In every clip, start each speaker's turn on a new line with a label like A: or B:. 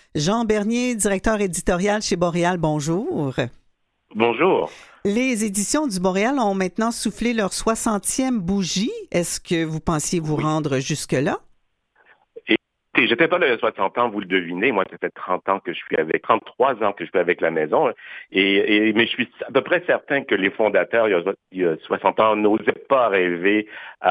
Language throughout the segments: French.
A: Jean Bernier, directeur éditorial chez Boréal, bonjour.
B: Bonjour.
A: Les éditions du Boréal ont maintenant soufflé leur 60e bougie. Est-ce que vous pensiez vous
B: Oui.
A: rendre jusque-là?
B: Écoutez, j'étais pas là il y a 60 ans, vous le devinez. Moi, ça fait 30 ans que je suis avec, 33 ans que je suis avec la maison. Mais je suis à peu près certain que les fondateurs, il y a 60 ans, n'osaient pas rêver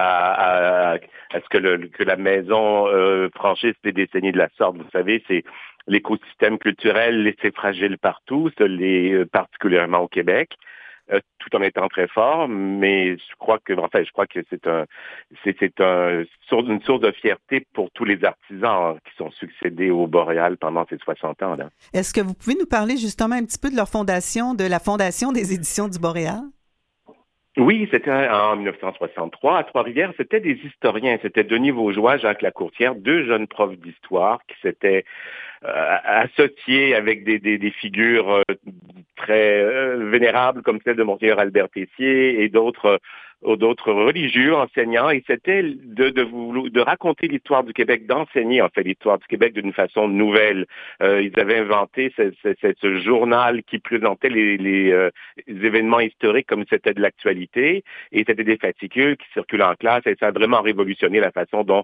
B: à ce que la maison franchisse des décennies de la sorte. Vous savez, c'est l'écosystème culturel laissé fragile partout, particulièrement au Québec. Tout en étant très fort, mais je crois que une source de fierté pour tous les artisans qui sont succédés au Boréal pendant ces 60 ans-là.
A: Est-ce que vous pouvez nous parler justement un petit peu de leur fondation, de la fondation des éditions du Boréal?
B: Oui, c'était en 1963 à Trois-Rivières. C'était des historiens. C'était Denis Vaugeois, Jacques Lacourtière, deux jeunes profs d'histoire qui s'étaient associés avec des figures très vénérables comme celle de Monseigneur Albert Tessier et d'autres religieux, enseignants, et c'était de raconter l'histoire du Québec, d'enseigner en fait l'histoire du Québec d'une façon nouvelle. Ils avaient inventé ce journal qui présentait les événements historiques comme si c'était de l'actualité, et c'était des fascicules qui circulaient en classe, et ça a vraiment révolutionné la façon dont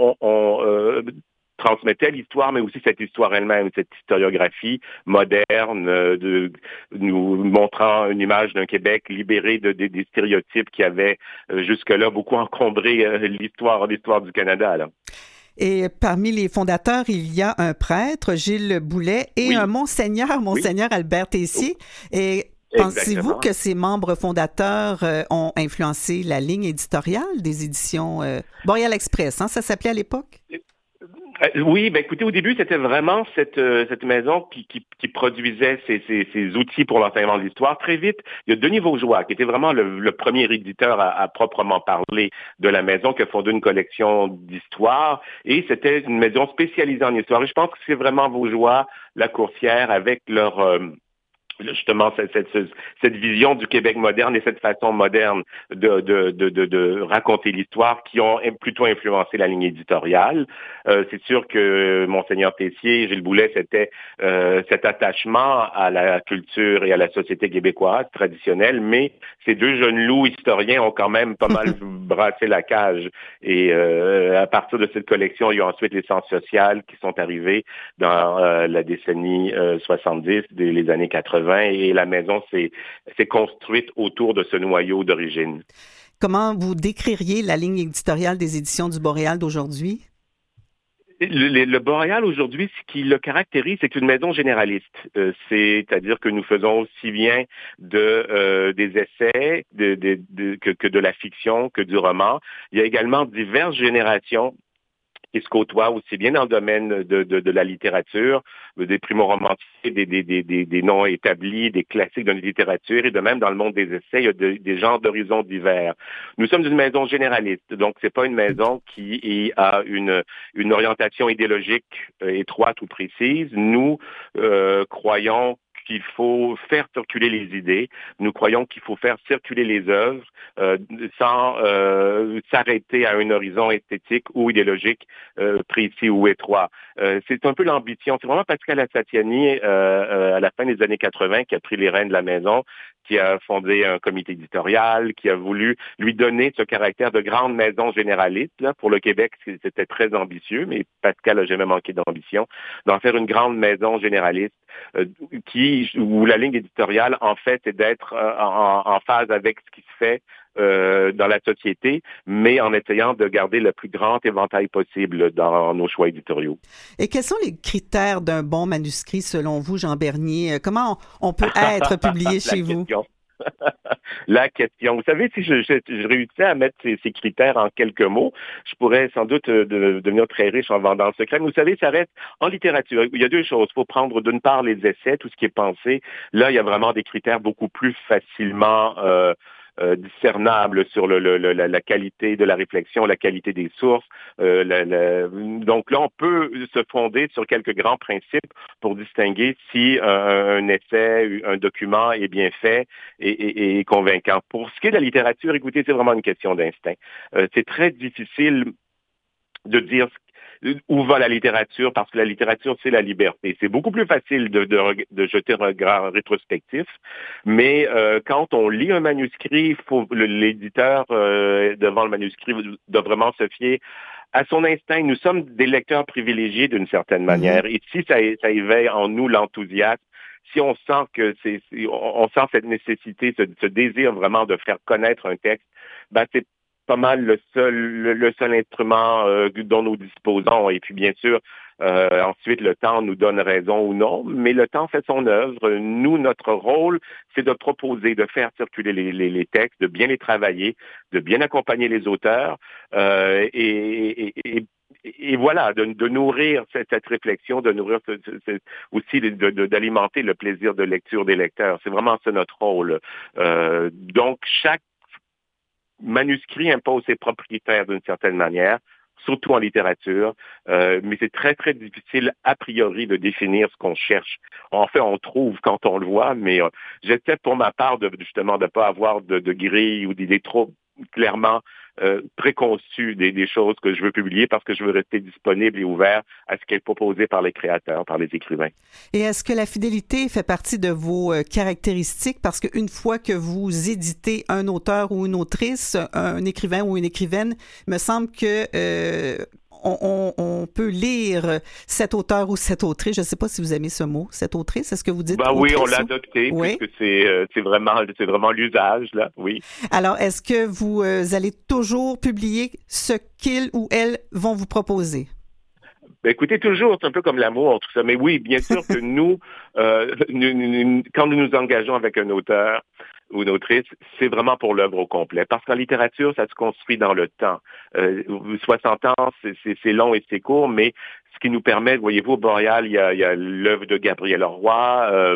B: on transmettait l'histoire, mais aussi cette histoire elle-même, cette historiographie moderne, nous montrant une image d'un Québec libéré des stéréotypes qui avaient jusque-là beaucoup encombré l'histoire du Canada, là.
A: Et parmi les fondateurs, il y a un prêtre, Gilles Boulet, et un
B: Oui,
A: monseigneur,
B: oui,
A: Monseigneur Albert Tessier. Et pensez-vous
B: exactement.
A: que ces membres fondateurs ont influencé la ligne éditoriale des éditions Boréal Express, hein, ça s'appelait à l'époque?
B: Oui, ben écoutez, au début, c'était vraiment cette maison qui produisait ces outils pour l'enseignement de l'histoire. Très vite, il y a Denis Vaugeois, qui était vraiment le premier éditeur à proprement parler de la maison, qui a fondé une collection d'histoire, et c'était une maison spécialisée en histoire. Et je pense que c'est vraiment Vaugeois, la Coursière, avec justement cette vision du Québec moderne et cette façon moderne de raconter l'histoire qui ont plutôt influencé la ligne éditoriale. C'est sûr que Monseigneur Tessier, Gilles Boulet, c'était cet attachement à la culture et à la société québécoise traditionnelle, mais ces deux jeunes loups historiens ont quand même pas mal brassé la cage. Et à partir de cette collection, il y a ensuite les sciences sociales qui sont arrivées dans la décennie 70, les années 80, et la maison s'est construite autour de ce noyau d'origine.
A: Comment vous décririez la ligne éditoriale des éditions du Boréal d'aujourd'hui?
B: Le Boréal, aujourd'hui, ce qui le caractérise, c'est une maison généraliste. C'est-à-dire que nous faisons aussi bien des essais que de la fiction, que du roman. Il y a également diverses générations qui se côtoient aussi bien dans le domaine de la littérature, des primo-romantiques, des noms établis, des classiques de la littérature, et de même dans le monde des essais, il y a des genres d'horizons divers. Nous sommes une maison généraliste, donc c'est pas une maison qui a une orientation idéologique étroite ou précise. Nous croyons qu'il faut faire circuler les idées. Nous croyons qu'il faut faire circuler les œuvres euh, sans s'arrêter à un horizon esthétique ou idéologique précis ou étroit. C'est un peu l'ambition. C'est vraiment Pascal Assatiani, à la fin des années 80, qui a pris les rênes de la maison, qui a fondé un comité éditorial, qui a voulu lui donner ce caractère de grande maison généraliste. Là, pour le Québec, c'était très ambitieux, mais Pascal n'a jamais manqué d'ambition, d'en faire une grande maison généraliste euh, où la ligne éditoriale, en fait, est d'être en phase avec ce qui se fait dans la société, mais en essayant de garder le plus grand éventail possible dans nos choix éditoriaux.
A: Et quels sont les critères d'un bon manuscrit selon vous, Jean Bernier? Comment on peut être publié
B: La
A: chez vous?
B: question. La question. Vous savez, si je réussissais à mettre ces critères en quelques mots, je pourrais sans doute devenir très riche en vendant le secret. Mais vous savez, ça reste en littérature. Il y a deux choses. Il faut prendre d'une part les essais, tout ce qui est pensé. Là, il y a vraiment des critères beaucoup plus facilement discernables sur la qualité de la réflexion, la qualité des sources. Donc là, on peut se fonder sur quelques grands principes pour distinguer si un essai, un document est bien fait et convaincant. Pour ce qui est de la littérature, écoutez, c'est vraiment une question d'instinct. C'est très difficile de dire où va la littérature, parce que la littérature, c'est la liberté. C'est beaucoup plus facile de jeter un regard rétrospectif, mais quand on lit un manuscrit, l'éditeur devant le manuscrit doit vraiment se fier à son instinct. Nous sommes des lecteurs privilégiés d'une certaine manière, et si ça éveille en nous l'enthousiasme, si on sent que on sent cette nécessité, ce désir vraiment de faire connaître un texte, ben c'est pas mal le seul instrument dont nous disposons. Et puis bien sûr, ensuite le temps nous donne raison ou non, mais le temps fait son œuvre. Nous, notre rôle, c'est de proposer, de faire circuler les textes, de bien les travailler, de bien accompagner les auteurs et voilà, de nourrir cette réflexion, de nourrir aussi d'alimenter le plaisir de lecture des lecteurs. C'est vraiment ça notre rôle. Donc, chaque manuscrit impose ses propriétaires d'une certaine manière, surtout en littérature, mais c'est très, très difficile a priori de définir ce qu'on cherche. En fait, on trouve quand on le voit, mais j'essaie pour ma part justement de ne pas avoir de grille ou d'idées trop clairement préconçues des choses que je veux publier parce que je veux rester disponible et ouvert à ce qui est proposé par les créateurs, par les écrivains.
A: Et est-ce que la fidélité fait partie de vos caractéristiques? Parce qu'une fois que vous éditez un auteur ou une autrice, un écrivain ou une écrivaine, il me semble que on peut lire cet auteur ou cette autrice. Je ne sais pas si vous aimez ce mot, cette autrice. Est-ce que vous dites
B: oui,
A: autrice,
B: on l'a adopté, oui, puisque c'est vraiment l'usage, là, oui.
A: Alors, est-ce que vous allez toujours publier ce qu'ils ou elles vont vous proposer?
B: Ben, écoutez, toujours, c'est un peu comme l'amour, tout ça. Mais oui, bien sûr que nous, quand nous nous engageons avec un auteur ou une autrice, c'est vraiment pour l'œuvre au complet. Parce qu'en littérature, ça se construit dans le temps. 60 ans, c'est long et c'est court, mais ce qui nous permet, voyez-vous, au Boréal, il y a l'œuvre de Gabriel Roy,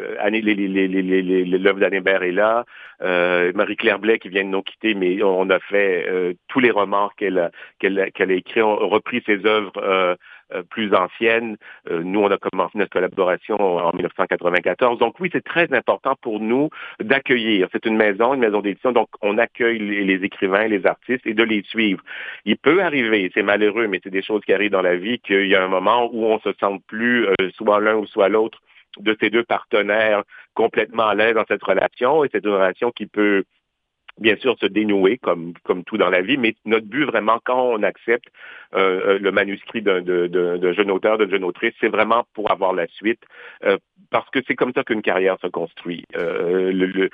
B: l'œuvre d'Anne Hébert est là, Marie-Claire Blais qui vient de nous quitter, mais on a fait tous les romans qu'elle a écrits, on a repris ses œuvres plus anciennes. Nous, on a commencé notre collaboration en 1994. Donc oui, c'est très important pour nous d'accueillir. C'est une maison d'édition, donc on accueille les écrivains, les artistes et de les suivre. Il peut arriver, c'est malheureux, mais c'est des choses qui arrivent dans la vie, qu'il y a un moment où on se sent plus soit l'un ou soit l'autre de ces deux partenaires complètement à l'aise dans cette relation, et c'est une relation qui peut bien sûr se dénouer comme tout dans la vie, mais notre but vraiment quand on accepte le manuscrit d'un jeune auteur, d'une jeune autrice, c'est vraiment pour avoir la suite, parce que c'est comme ça qu'une carrière se construit. Le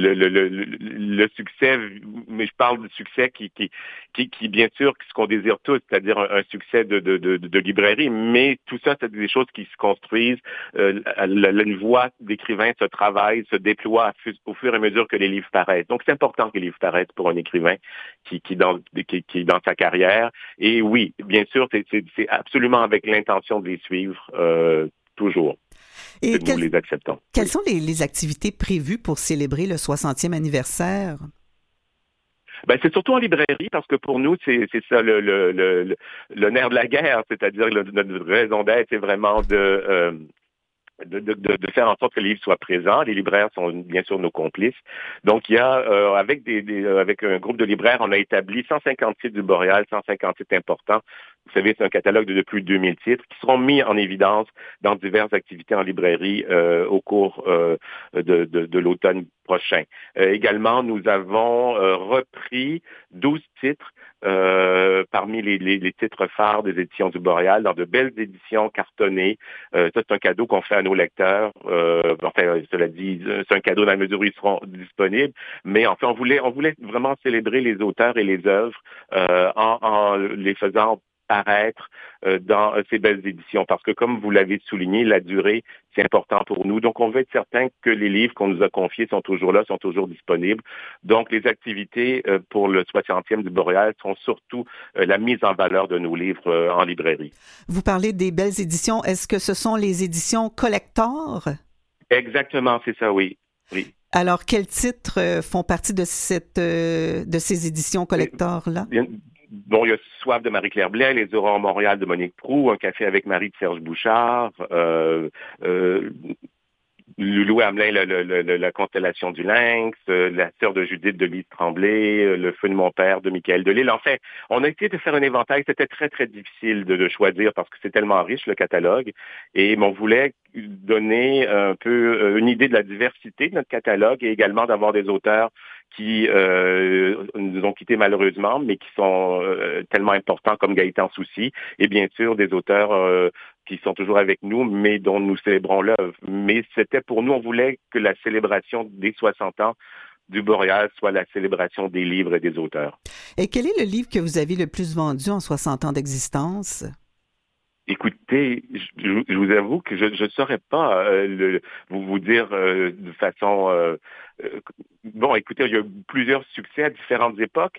B: succès, mais je parle du succès qui bien sûr, ce qu'on désire tous, c'est-à-dire un succès de librairie, mais tout ça, c'est des choses qui se construisent. Une voix d'écrivain se travaille, se déploie au fur et à mesure que les livres paraissent. Donc, c'est important que les livres paraissent pour un écrivain qui est dans sa carrière. Et oui, bien sûr, c'est absolument avec l'intention de les suivre toujours. Et nous les acceptons.
A: Quelles sont les activités prévues pour célébrer le 60e anniversaire?
B: Ben, c'est surtout en librairie, parce que pour nous, c'est ça le nerf de la guerre, c'est-à-dire notre raison d'être, c'est vraiment de faire en sorte que les livres soient présents. Les libraires sont bien sûr nos complices. Donc, il y a, avec un groupe de libraires, on a établi 150 titres du Boréal, 150 titres importants. Vous savez, c'est un catalogue de plus de 2000 titres qui seront mis en évidence dans diverses activités en librairie au cours de l'automne prochain. Également, nous avons repris 12 titres parmi les titres phares des éditions du Boréal, dans de belles éditions cartonnées. Ça, c'est un cadeau qu'on fait à nos lecteurs. Enfin, cela dit, c'est un cadeau dans la mesure où ils seront disponibles. Mais enfin, on voulait vraiment célébrer les auteurs et les œuvres en les faisant paraître dans ces belles éditions. Parce que, comme vous l'avez souligné, la durée, c'est important pour nous. Donc, on veut être certain que les livres qu'on nous a confiés sont toujours là, sont toujours disponibles. Donc, les activités pour le 60e du Boréal sont surtout la mise en valeur de nos livres en librairie.
A: Vous parlez des belles éditions. Est-ce que ce sont les éditions collector?
B: Exactement, c'est ça, oui. Oui.
A: Alors, quels titres font partie de ces éditions collector-là?
B: Bon, il y a Soif de Marie-Claire Blais, Les Aurores Montréal de Monique Proulx, Un café avec Marie de Serge Bouchard, Loulou Hamelin, la constellation du Lynx, la sœur de Judith de Lise Tremblay, le feu de mon père de Michael Delisle. Enfin, on a essayé de faire un éventail. C'était très, très difficile de choisir parce que c'est tellement riche, le catalogue. Et on voulait donner un peu une idée de la diversité de notre catalogue et également d'avoir des auteurs qui nous ont quittés malheureusement, mais qui sont tellement importants comme Gaëtan Soucy, et bien sûr des auteurs qui sont toujours avec nous, mais dont nous célébrons l'œuvre. Mais c'était pour nous, on voulait que la célébration des 60 ans du Boréal soit la célébration des livres et des auteurs.
A: Et quel est le livre que vous avez le plus vendu en 60 ans d'existence?
B: Écoutez, je vous avoue que je ne saurais pas vous dire de façon... bon, écoutez, il y a eu plusieurs succès à différentes époques.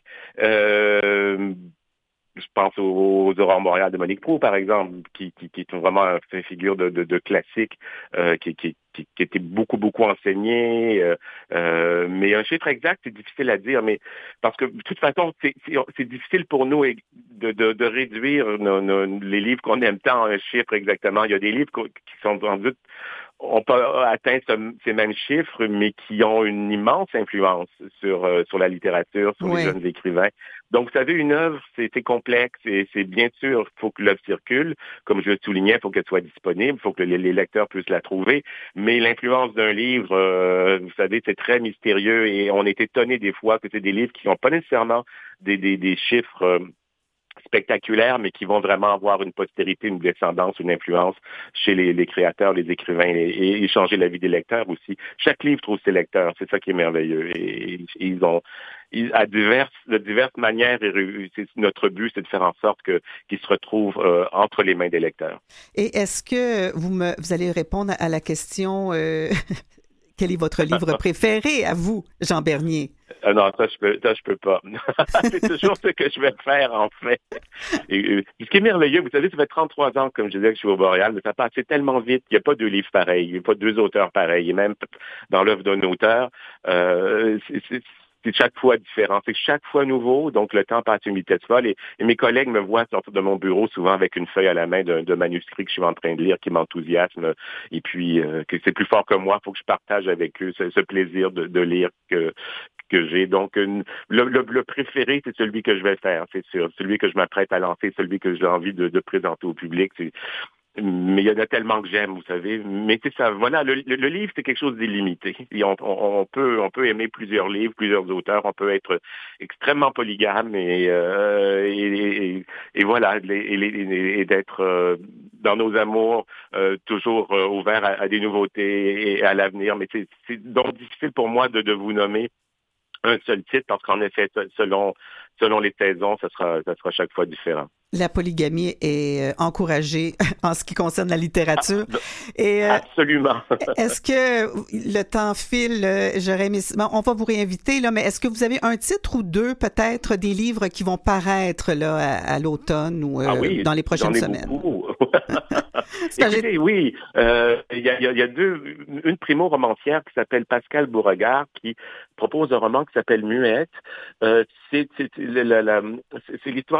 B: Je pense aux Aurores Boréales de Monique Proulx, par exemple, qui est vraiment une figure de classique, qui était beaucoup enseigné. Mais un chiffre exact, c'est difficile à dire, mais parce que de toute façon, c'est difficile pour nous de réduire les livres qu'on aime tant à un chiffre exactement. Il y a des livres qui sont en doute on peut atteindre ces mêmes chiffres, mais qui ont une immense influence sur la littérature, sur les jeunes écrivains. Donc, vous savez, une œuvre, c'est complexe et c'est bien sûr, il faut que l'œuvre circule. Comme je le soulignais, il faut qu'elle soit disponible, il faut que les lecteurs puissent la trouver. Mais l'influence d'un livre, vous savez, c'est très mystérieux et on est étonné des fois que c'est des livres qui n'ont pas nécessairement des chiffres spectaculaires, mais qui vont vraiment avoir une postérité, une descendance, une influence chez les créateurs, les écrivains et changer la vie des lecteurs aussi. Chaque livre trouve ses lecteurs, c'est ça qui est merveilleux. Et de diverses manières, notre but, c'est de faire en sorte qu'ils se retrouvent entre les mains des lecteurs.
A: Et est-ce que vous allez répondre à la question quel est votre livre préféré à vous, Jean Bernier?
B: Non, ça je peux pas. C'est toujours ce que je vais faire, en fait. Et ce qui est merveilleux, vous savez, ça fait 33 ans, comme je disais, que je suis au Boréal, mais ça passe tellement vite. Il n'y a pas deux livres pareils, il n'y a pas deux auteurs pareils. Et même dans l'œuvre d'un auteur, c'est chaque fois différent. C'est chaque fois nouveau, donc le temps passe à une vitesse folle. Et mes collègues me voient sortir de mon bureau souvent avec une feuille à la main d'un manuscrit que je suis en train de lire, qui m'enthousiasme. Et puis, que c'est plus fort que moi, il faut que je partage avec eux ce plaisir de lire que j'ai. Donc, le préféré, c'est celui que je vais faire, c'est sûr. Celui que je m'apprête à lancer, celui que j'ai envie de présenter au public. Mais il y en a tellement que j'aime, vous savez. Mais c'est ça, voilà, le livre, c'est quelque chose d'illimité. Et on peut aimer plusieurs livres, plusieurs auteurs. On peut être extrêmement polygame et voilà, et d'être dans nos amours toujours ouverts à des nouveautés et à l'avenir. Mais c'est donc difficile pour moi de vous nommer un seul titre, parce qu'en effet, selon les saisons, ça sera chaque fois différent.
A: La polygamie est encouragée en ce qui concerne la littérature.
B: Absolument.
A: Est-ce que le temps file, j'aurais aimé... Bon, on va vous réinviter, là, mais est-ce que vous avez un titre ou deux, peut-être, des livres qui vont paraître là, à l'automne ou dans les prochaines semaines?
B: Beaucoup. Écoutez, oui. Il y a une primo-romancière qui s'appelle Pascale Beauregard qui propose un roman qui s'appelle Muette. C'est l'histoire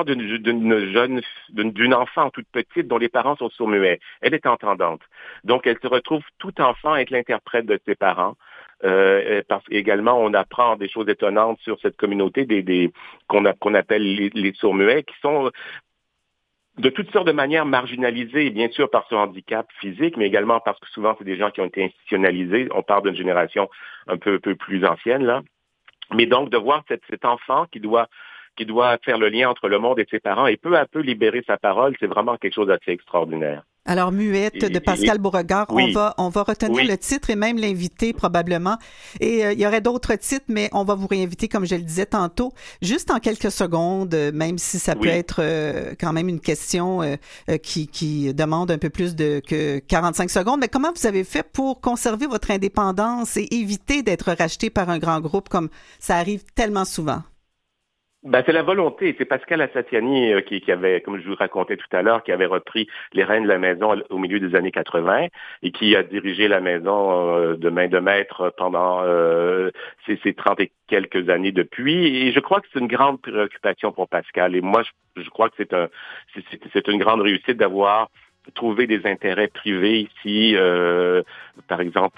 B: d'une enfant toute petite dont les parents sont sourds-muets. Elle est entendante. Donc, elle se retrouve tout enfant à être l'interprète de ses parents. Parce qu'également, on apprend des choses étonnantes sur cette communauté qu'on appelle les sourds-muets, qui sont de toutes sortes de manières marginalisés, bien sûr par ce handicap physique, mais également parce que souvent, c'est des gens qui ont été institutionnalisés. On parle d'une génération un peu plus ancienne, là. Mais donc, de voir cet enfant qui doit faire le lien entre le monde et ses parents et peu à peu libérer sa parole, c'est vraiment quelque chose d'assez extraordinaire.
A: Alors, Muette de Pascale Beauregard,
B: oui.
A: on va retenir le titre et même l'inviter probablement. Et il y aurait d'autres titres, mais on va vous réinviter, comme je le disais tantôt, juste en quelques secondes, même si ça peut être quand même une question qui demande un peu plus que 45 secondes. Mais comment vous avez fait pour conserver votre indépendance et éviter d'être racheté par un grand groupe comme ça arrive tellement souvent?
B: C'est la volonté. C'est Pascal Assatiani qui avait, comme je vous racontais tout à l'heure, qui avait repris les rênes de la maison au milieu des années 80 et qui a dirigé la maison de main de maître pendant ces 30 et quelques années depuis. Et je crois que c'est une grande préoccupation pour Pascal. Et moi, je crois que c'est une grande réussite d'avoir trouver des intérêts privés ici, par exemple,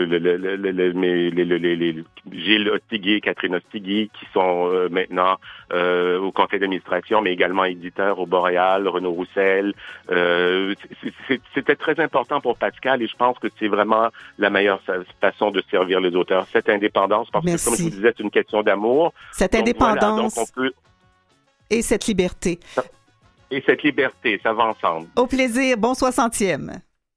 B: Gilles Ostigui, Catherine Ostigui, qui sont maintenant au conseil d'administration, mais également éditeurs au Boréal, Renaud Roussel. C'était très important pour Pascal et je pense que c'est vraiment la meilleure façon de servir les auteurs. Cette indépendance, parce que, comme je vous disais, c'est une question d'amour.
A: Cette indépendance
B: donc on peut...
A: et cette liberté.
B: Et cette liberté, ça va ensemble.
A: Au plaisir. Bon 60e.